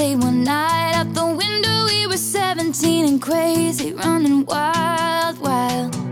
played one night out the window. We were 17 and crazy, running wild, wild.